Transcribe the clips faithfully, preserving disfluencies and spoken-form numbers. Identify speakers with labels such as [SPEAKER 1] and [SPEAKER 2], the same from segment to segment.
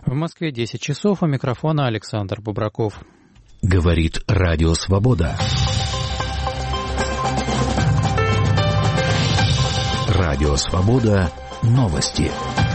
[SPEAKER 1] В Москве десять часов, у микрофона Александр Бубраков.
[SPEAKER 2] Говорит Радио Свобода. Радио Свобода. Новости.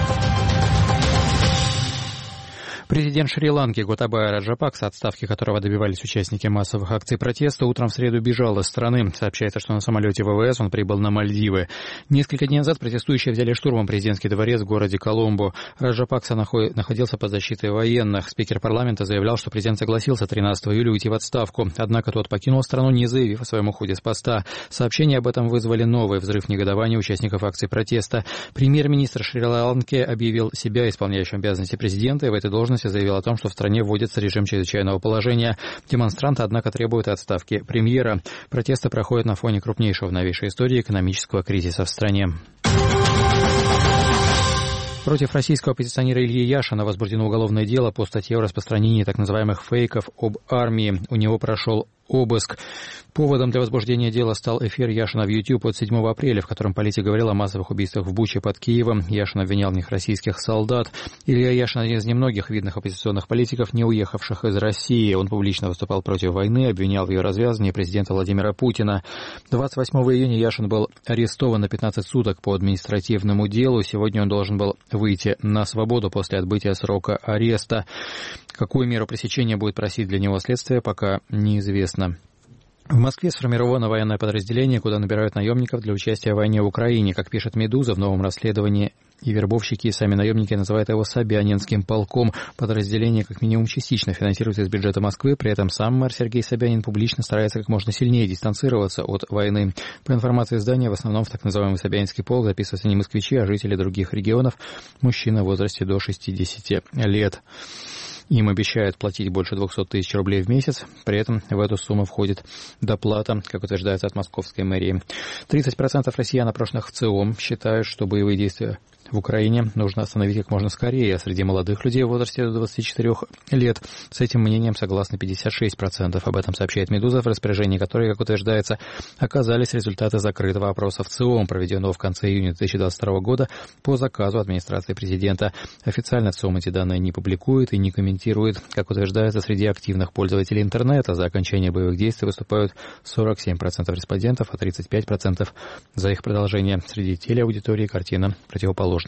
[SPEAKER 1] Президент Шри-Ланки Готабая Раджапакса, отставки которого добивались участники массовых акций протеста, утром в среду бежал из страны. Сообщается, что на самолете ВВС он прибыл на Мальдивы. Несколько дней назад протестующие взяли штурмом президентский дворец в городе Коломбо. Раджапакса находился под защитой военных. Спикер парламента заявлял, что президент согласился тринадцатого июля уйти в отставку. Однако тот покинул страну, не заявив о своем уходе с поста. Сообщения об этом вызвали новый взрыв негодования участников акций протеста. Премьер-министр Шри-Ланки объявил себя исполняющим обязанности президента и в этой должности заявил о том, что в стране вводится режим чрезвычайного положения. Демонстранты, однако, требуют отставки премьера. Протесты проходят на фоне крупнейшего в новейшей истории экономического кризиса в стране. Против российского оппозиционера Ильи Яшина возбуждено уголовное дело по статье о распространении так называемых фейков об армии. У него прошел обыск. Поводом для возбуждения дела стал эфир Яшина в YouTube от седьмого апреля, в котором политик говорил о массовых убийствах в Буче под Киевом. Яшин обвинял в них российских солдат. Илья Яшин — один из немногих видных оппозиционных политиков, не уехавших из России. Он публично выступал против войны, обвинял в ее развязывании президента Владимира Путина. двадцать восьмого июня Яшин был арестован на пятнадцать суток по административному делу. Сегодня он должен был выйти на свободу после отбытия срока ареста. Какую меру пресечения будет просить для него следствие, пока неизвестно. В Москве сформировано военное подразделение, куда набирают наемников для участия в войне в Украине. Как пишет «Медуза», в новом расследовании и вербовщики, и сами наемники называют его Собянинским полком. Подразделение как минимум частично финансируется из бюджета Москвы, при этом сам мэр Сергей Собянин публично старается как можно сильнее дистанцироваться от войны. По информации издания, в основном в так называемый Собянинский полк записываются не москвичи, а жители других регионов, мужчины в возрасте до шестидесяти лет. Им обещают платить больше двухсот тысяч рублей в месяц. При этом в эту сумму входит доплата, как утверждается от московской мэрии. тридцать процентов россиян, опрошенных в ЦИОМ, считают, что боевые действия в Украине нужно остановить как можно скорее. А среди молодых людей в возрасте до двадцати четырёх лет с этим мнением согласны пятьдесят шесть процентов. Об этом сообщает «Медуза», в распоряжении которой, как утверждается, оказались результаты закрытого опроса в ЦИОМ, проведенного в конце июня две тысячи двадцать второго года по заказу администрации президента. Официально ЦИОМ эти данные не публикует и не комментирует. Как утверждается, среди активных пользователей интернета за окончание боевых действий выступают сорок семь процентов респондентов, а тридцать пять процентов за их продолжение. Среди телеаудитории картина противоположная.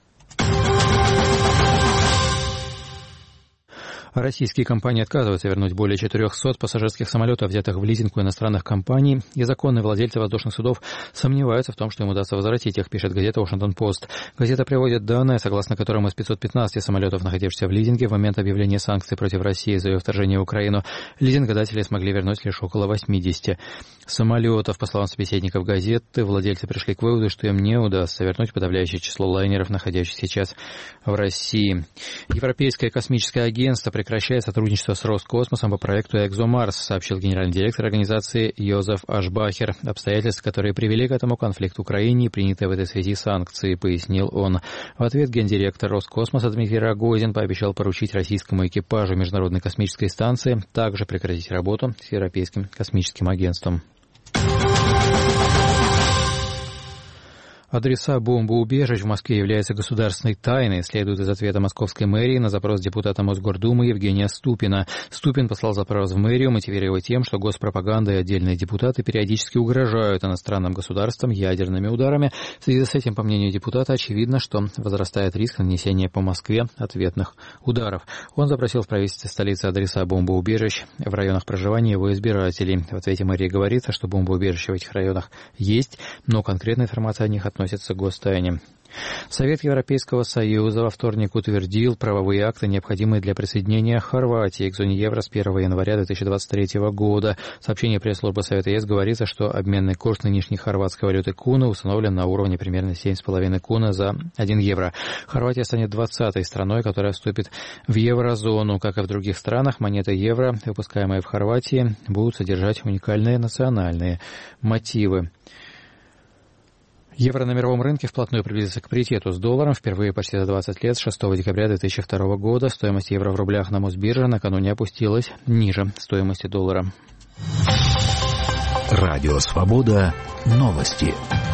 [SPEAKER 1] Российские компании отказываются вернуть более четырехсот пассажирских самолетов, взятых в лизинг у иностранных компаний, и законные владельцы воздушных судов сомневаются в том, что им удастся возвратить их, пишет газета «Вашингтон-Пост». Газета приводит данные, согласно которым из пятисот пятнадцати самолетов, находившихся в лизинге в момент объявления санкций против России за ее вторжение в Украину, лизингодатели смогли вернуть лишь около восьмидесяти самолетов. По словам собеседников газеты, владельцы пришли к выводу, что им не удастся вернуть подавляющее число лайнеров, находящихся сейчас в России. Европейское космическое агентство прекращает сотрудничество с Роскосмосом по проекту «Экзомарс», сообщил генеральный директор организации Йозеф Ашбахер. Обстоятельства, которые привели к этому конфликту в Украине и принятые в этой связи санкции, пояснил он. В ответ гендиректор Роскосмоса Дмитрий Рогозин пообещал поручить российскому экипажу Международной космической станции также прекратить работу с Европейским космическим агентством. Адреса бомбоубежищ в Москве являются государственной тайной, следует из ответа московской мэрии на запрос депутата Мосгордумы Евгения Ступина. Ступин послал запрос в мэрию, мотивируя тем, что госпропаганда и отдельные депутаты периодически угрожают иностранным государствам ядерными ударами. В связи с этим, по мнению депутата, очевидно, что возрастает риск нанесения по Москве ответных ударов. Он запросил в правительстве столицы адреса бомбоубежищ в районах проживания его избирателей. В ответе мэрии говорится, что бомбоубежища в этих районах есть, но конкретная информация о них относится относится к гостайне. Совет Европейского Союза во вторник утвердил правовые акты, необходимые для присоединения Хорватии к зоне евро с первого января две тысячи двадцать третьего года. В сообщении пресс-службы Совета ЕС говорится, что обменный курс нынешней хорватской валюты куна установлен на уровне примерно семь с половиной куна за один евро. Хорватия станет двадцатой страной, которая вступит в еврозону. Как и в других странах, монеты евро, выпускаемые в Хорватии, будут содержать уникальные национальные мотивы. Евро на мировом рынке вплотную приблизился к паритету с долларом впервые почти за двадцать лет, с шестого декабря две тысячи второго года. Стоимость евро в рублях на Мосбирже накануне опустилась ниже стоимости доллара.
[SPEAKER 2] Радио «Свобода». Новости.